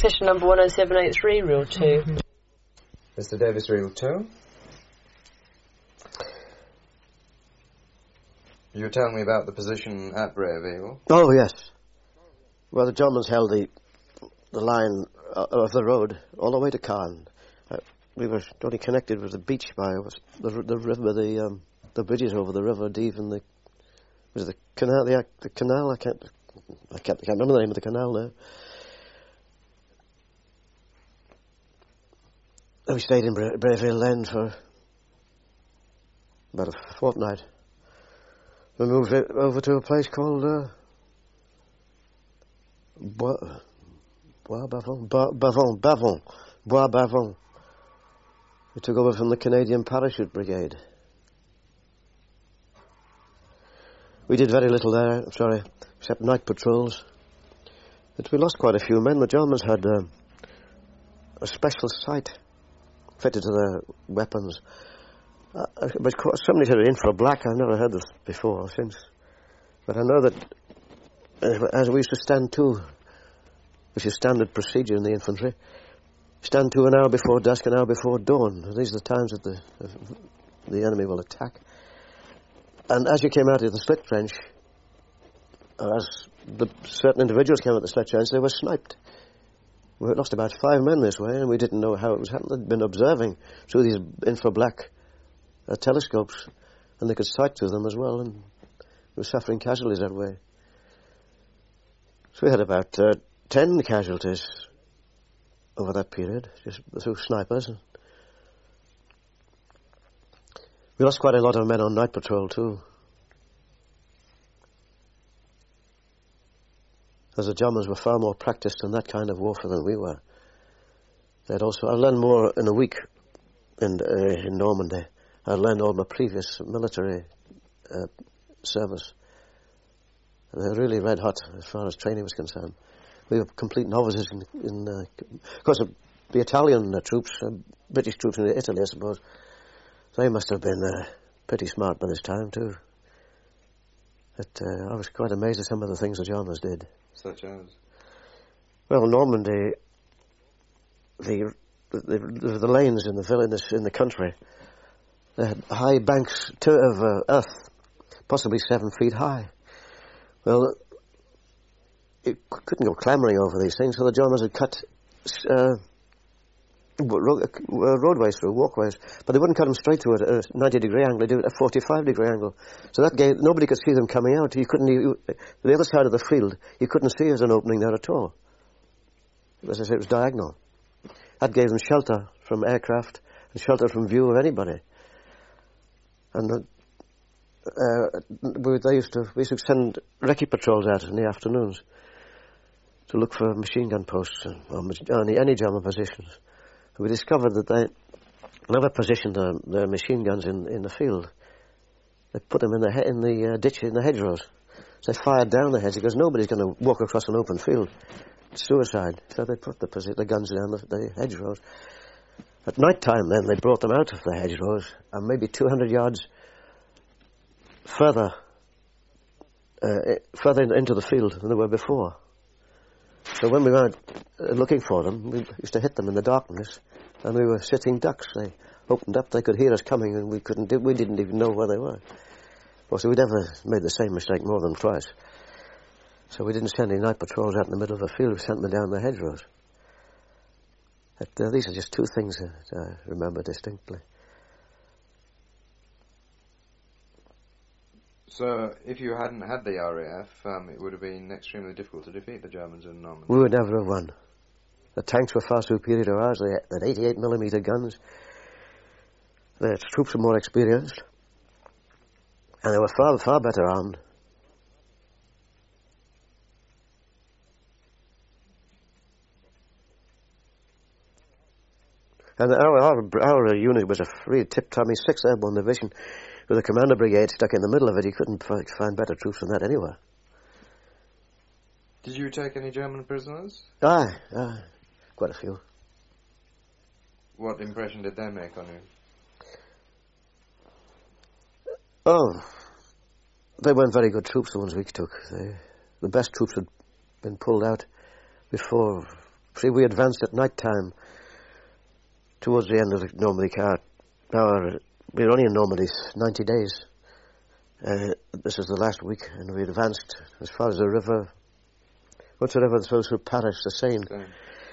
Official number 10783, rule 2. Mr. Davis, rule 2. You were telling me about the position at Brave Eagle. Oh, yes. Well, the Germans held the line of the road all the way to Caen. We were only connected with the beach by the river, the bridges over the River Deve and the canal. The canal. I can't remember the name of the canal now. And we stayed in Brayville then for about a fortnight. We moved over to a place called Bois Bavon. We took over from the Canadian Parachute Brigade. We did very little there, except night patrols. But we lost quite a few men. The Germans had a special sight fitted to their weapons. But somebody said infra-black. I've never heard this before or since. But I know that as we used to stand to, which is standard procedure in the infantry, stand to an hour before dusk, an hour before dawn. These are the times that the enemy will attack. And as you came out of the slit trench, as certain individuals came out of the slit trench, they were sniped. We lost about 5 men this way, and we didn't know how it was happening. They'd been observing through these infra-black telescopes, and they could sight through them as well, and we were suffering casualties that way. So we had about 10 casualties over that period, just through snipers. We lost quite a lot of men on night patrol too. As the Germans were far more practiced in that kind of warfare than we were. I've learned more in a week in Normandy. I'd learned all my previous military service. And they're really red hot as far as training was concerned. We were complete novices of course, the Italian troops, British troops in Italy, I suppose, they must have been pretty smart by this time, too. But I was quite amazed at some of the things the Germans did. Such as? Well, Normandy, the lanes in the country, they had high banks of earth, possibly 7 feet high. Well, you couldn't go clambering over these things, so the Germans had cut roadways through, walkways, but they wouldn't cut them straight through at a 90-degree angle. They do it at a 45-degree angle. So that gave, nobody could see them coming out. The other side of the field, you couldn't see as an opening there at all. As I say, it was diagonal. That gave them shelter from aircraft and shelter from view of anybody. And we used to send recce patrols out in the afternoons to look for machine gun posts or any German positions. We discovered that they never positioned their machine guns in the field. They put them in the ditch, in the hedgerows. So they fired down the hedge because nobody's going to walk across an open field. It's suicide. So they put the guns down the hedgerows. At night time, then, they brought them out of the hedgerows and maybe 200 yards further into the field than they were before. So when we went looking for them, we used to hit them in the darkness, and we were sitting ducks. They opened up, they could hear us coming, and we didn't even know where they were. Of course, we'd never made the same mistake more than twice. So we didn't send any night patrols out in the middle of the field, we sent them down the hedgerows. These are just two things that I remember distinctly. So, if you hadn't had the RAF, it would have been extremely difficult to defeat the Germans in Normandy. We would never have won. The tanks were far superior to ours. They had 88mm guns. Their troops were more experienced. And they were far, far better armed. And our unit was a really tip-tommy 6th Airborne Division with a commander brigade stuck in the middle of it. You couldn't find better troops than that anywhere. Did you take any German prisoners? Aye, quite a few. What impression did they make on you? Oh, they weren't very good troops, the ones we took. The best troops had been pulled out before See, we advanced at night time towards the end of the Normandy car. We were only in Normandy 90 days. This is the last week, and we advanced as far as the river. What's the river that flows through Paris? The Seine. Okay.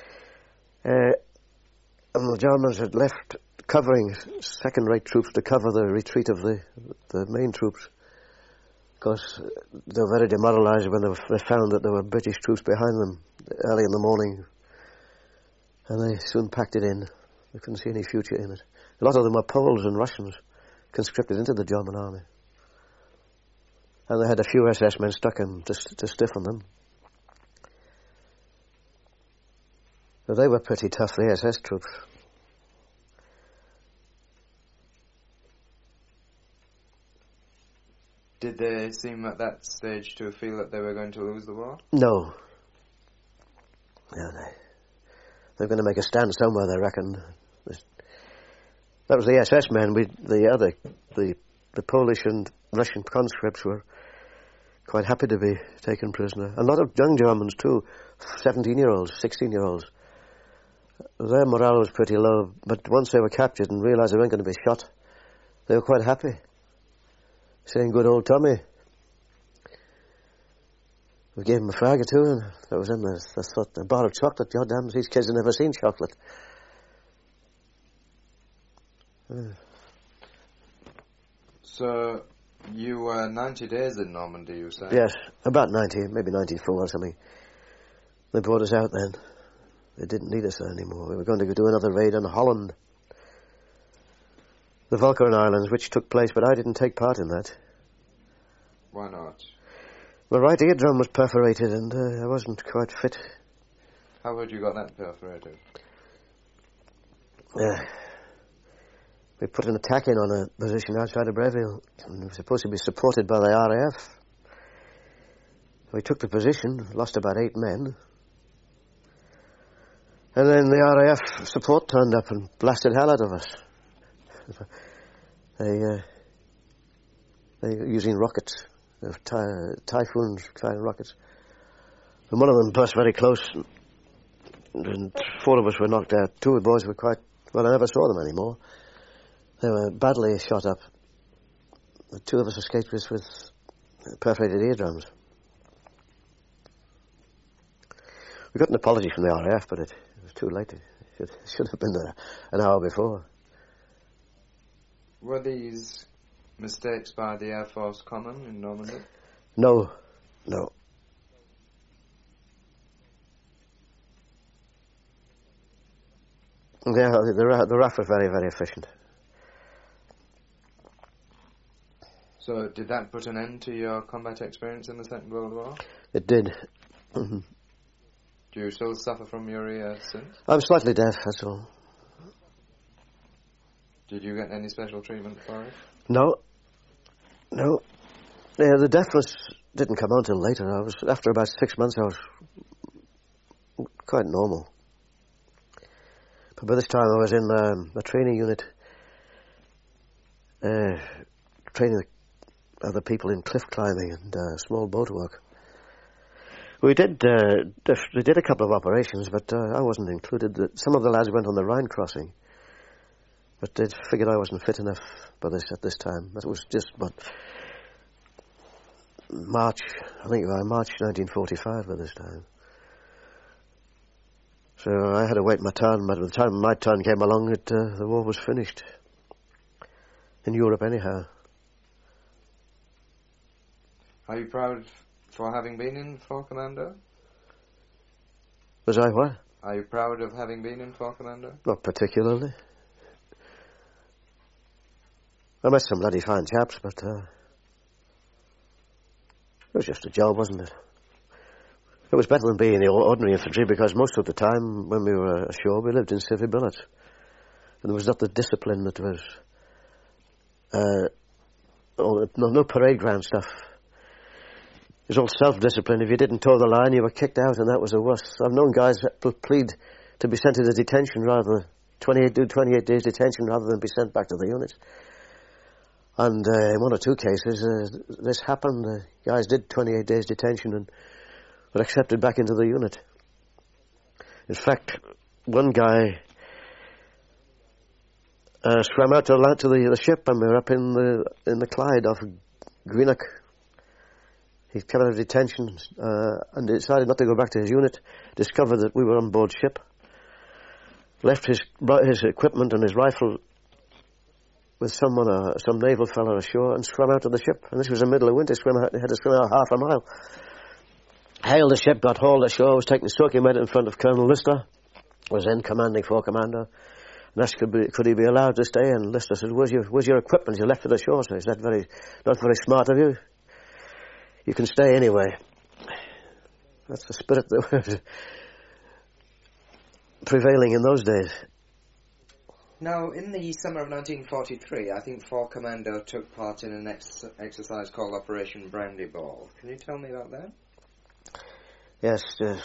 And the Germans had left covering second-rate troops to cover the retreat of the main troops. Because they were very demoralised when they found that there were British troops behind them early in the morning. And they soon packed it in. They couldn't see any future in it. A lot of them were Poles and Russians conscripted into the German army. And they had a few SS men stuck in to stiffen them. But they were pretty tough, the SS troops. Did they seem at that stage to feel that they were going to lose the war? No. They're going to make a stand somewhere, they reckon. That was the SS men. The Polish and Russian conscripts were quite happy to be taken prisoner. A lot of young Germans too, 17-year-olds, 16-year-olds. Their morale was pretty low, but once they were captured and realised they weren't going to be shot, they were quite happy. Saying, good old Tommy. We gave him a fag or two, and that was in there. I thought, a bar of chocolate, goddamn, these kids have never seen chocolate. So, you were 90 days in Normandy, you said? Yes, about 90, maybe 94 or something. They brought us out then. They didn't need us there anymore. We were going to go do another raid on Holland. The Walcheren Islands, which took place, but I didn't take part in that. Why not? My right eardrum was perforated and I wasn't quite fit. How had you got that perforated? We put an attack in on a position outside of Breville, and we were supposed to be supported by the RAF. We took the position, lost about 8 men. And then the RAF support turned up and blasted hell out of us. They were using rockets, Typhoons kind of rockets. And one of them burst very close, and 4 of us were knocked out. 2 of the boys were quite... Well, I never saw them anymore. They were badly shot up. The 2 of us escaped with perforated eardrums. We got an apology from the RAF, but it was too late. It should have been there an hour before. Were these mistakes by the Air Force common in Normandy? No. Yeah, the RAF were very, very efficient. So did that put an end to your combat experience in the Second World War? It did. Mm-hmm. Do you still suffer from your ear since? I'm slightly deaf, that's all. Did you get any special treatment for it? No. Yeah, the deafness didn't come on till later. After about 6 months, I was quite normal. But by this time, I was in a training unit, training other people in cliff climbing and small boat work. We did a couple of operations, but I wasn't included. Some of the lads went on the Rhine crossing, but they figured I wasn't fit enough at this time. That was just March 1945 by this time. So I had to wait my turn, but by the time my turn came along, the war was finished. In Europe anyhow. Are you proud for having been in Force Commando? Was I what? Are you proud of having been in Force Commando? Not particularly. I met some bloody fine chaps, but it was just a job, wasn't it? It was better than being in the ordinary infantry, because most of the time when we were ashore we lived in civvy billets. And there was not the discipline that was... no parade ground stuff. It was all self-discipline. If you didn't toe the line, you were kicked out, and that was the worst. I've known guys plead to be sent to the detention rather... 28 days detention rather than be sent back to the units. And in 1 or 2 cases, this happened. The guys did 28 days detention and were accepted back into the unit. In fact, one guy swam out to the ship, and we were up in the Clyde off Greenock. He came out of detention and decided not to go back to his unit, discovered that we were on board ship, left his equipment and his rifle with some naval fellow ashore, and swam out to the ship. And this was the middle of winter. He had to swim out half a mile. Hailed the ship, got hauled ashore, was taken soaking wet in front of Colonel Lister, was then commanding Fort Commander, and asked could he be allowed to stay, and Lister said, where's your equipment? You left it ashore. So he said, not very smart of you. You can stay anyway. That's the spirit that was prevailing in those days. Now, in the summer of 1943, I think Fort Commando took part in an exercise called Operation Brandy Ball. Can you tell me about that? Yes,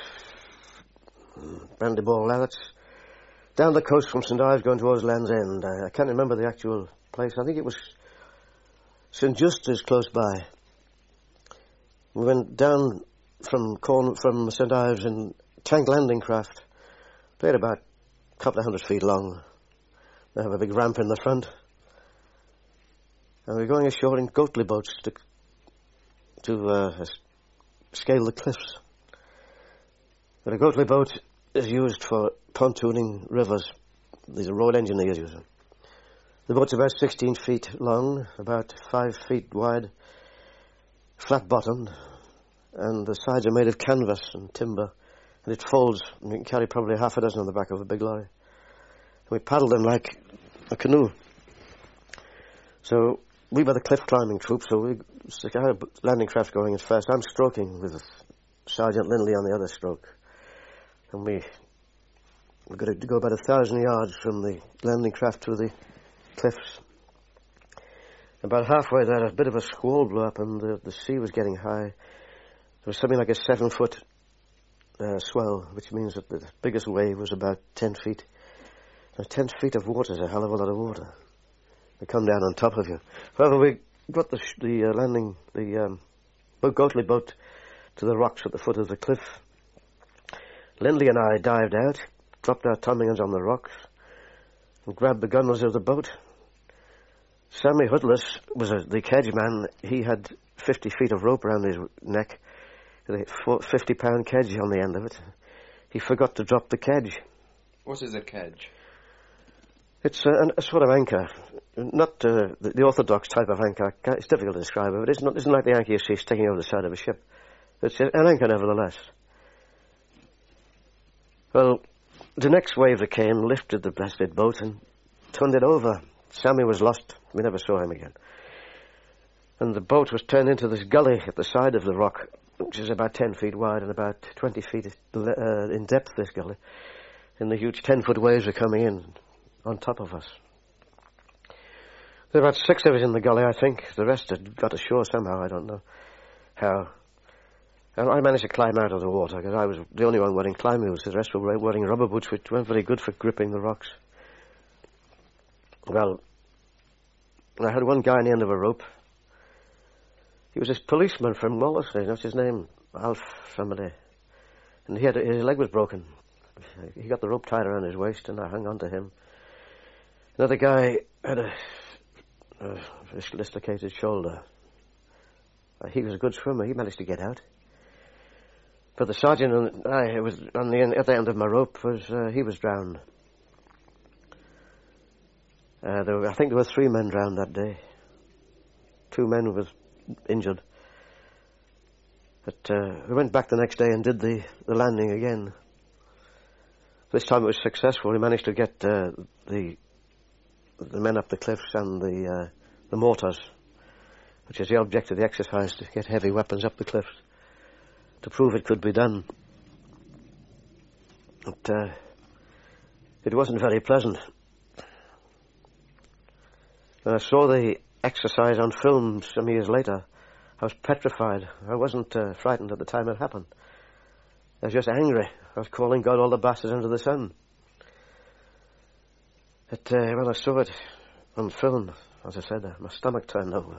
Brandy Ball. Now, that's down the coast from St Ives going towards Land's End. I can't remember the actual place. I think it was St Justus close by. We went down from St Ives in tank landing craft. They're about a couple of 100 feet long. They have a big ramp in the front. And we're going ashore in Goatley boats to scale the cliffs. But a Goatley boat is used for pontooning rivers. These are Royal Engineers use them. The boat's about 16 feet long, about 5 feet wide, flat-bottomed, and the sides are made of canvas and timber, and it folds, and you can carry probably half a dozen on the back of a big lorry. And we paddle them like a canoe. So we were the cliff climbing troop, so we stick our landing craft going as fast. I'm stroking with Sergeant Lindley on the other stroke. And we've got to go about 1,000 yards from the landing craft to the cliffs. About halfway there, a bit of a squall blew up, and the sea was getting high. There was something like a 7-foot swell, which means that the biggest wave was about 10 feet. Now, 10 feet of water is a hell of a lot of water. They come down on top of you. However, we got the Goatley boat to the rocks at the foot of the cliff. Lindley and I dived out, dropped our ptarmigans on the rocks, and grabbed the gunwales of the boat. Sammy Hoodless was the kedge man. He had 50 feet of rope around his neck, with a 50-pound kedge on the end of it. He forgot to drop the kedge. What is a kedge? It's a sort of anchor, not the orthodox type of anchor. It's difficult to describe it, but it isn't like the anchor you see sticking over the side of a ship. It's an anchor nevertheless. Well, the next wave that came lifted the blasted boat and turned it over. Sammy was lost. We never saw him again. And the boat was turned into this gully at the side of the rock, which is about 10 feet wide and about 20 feet in depth, this gully. And the huge 10-foot waves were coming in on top of us. There were about 6 of us in the gully, I think. The rest had got ashore somehow, I don't know how. And I managed to climb out of the water because I was the only one wearing climbing boots. The rest were wearing rubber boots, which weren't very good for gripping the rocks. Well, I had one guy on the end of a rope. He was this policeman from Wallasey. That's his name, Alf somebody. And his leg was broken. He got the rope tied around his waist, and I hung on to him. Another guy had a dislocated shoulder. He was a good swimmer. He managed to get out. But the sergeant and I was at the end of my rope. He was drowned. I think there were 3 men drowned that day. 2 men were injured. But we went back the next day and did the landing again. This time it was successful. We managed to get the men up the cliffs and the mortars, which is the object of the exercise, to get heavy weapons up the cliffs, to prove it could be done. But it wasn't very pleasant. When I saw the exercise on film some years later, I was petrified. I wasn't frightened at the time it happened. I was just angry. I was calling God all the bastards under the sun. But when I saw it on film, as I said, my stomach turned over.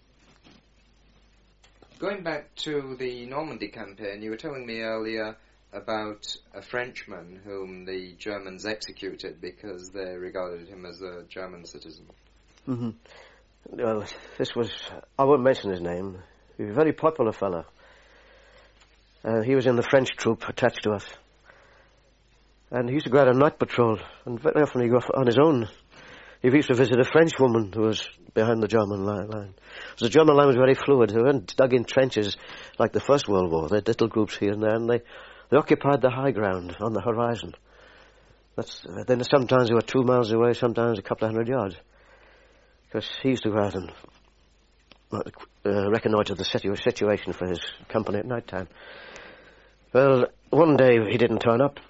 Going back to the Normandy campaign, you were telling me earlier about a Frenchman whom the Germans executed because they regarded him as a German citizen. Mm-hmm. Well, this was... I won't mention his name. He was a very popular fellow. He was in the French troop attached to us. And he used to go out on night patrol, and very often he'd go off on his own. He used to visit a French woman who was behind the German line. So the German line was very fluid. They weren't dug in trenches like the First World War. They had little groups here and there, and they occupied the high ground on the horizon. Then sometimes they were 2 miles away, sometimes a couple of 100 yards. Because he used to go out and reconnoitre the situation for his company at night time. Well, one day he didn't turn up.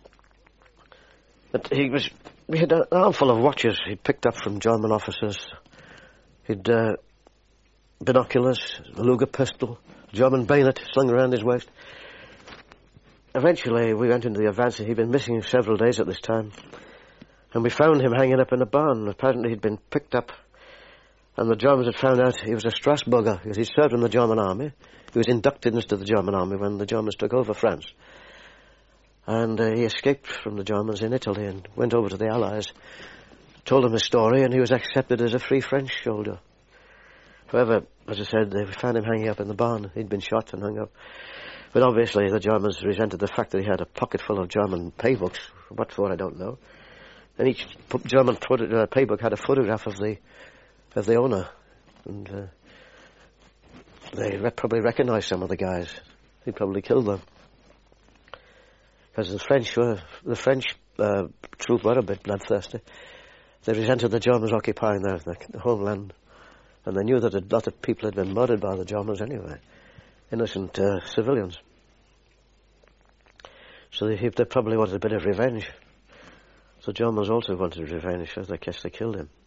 But we had an armful of watches he'd picked up from German officers. He'd binoculars, a Luger pistol, German bayonet slung around his waist. Eventually we went into the advance, and he'd been missing several days at this time. And we found him hanging up in a barn. Apparently he'd been picked up, and the Germans had found out he was a Strasburger, because he'd served in the German army. He was inducted into the German army when the Germans took over France. And he escaped from the Germans in Italy and went over to the Allies, told them his story, and he was accepted as a free French soldier. However, as I said, they found him hanging up in the barn. He'd been shot and hung up. But obviously the Germans resented the fact that he had a pocket full of German paybooks. What for, I don't know. And each German paybook had a photograph of the owner. And they probably recognized some of the guys. He'd probably killed them. Because the French troop were a bit bloodthirsty. They resented the Germans occupying their homeland, and they knew that a lot of people had been murdered by the Germans anyway, innocent civilians. So they probably wanted a bit of revenge. So Germans also wanted revenge, so I guess they killed him.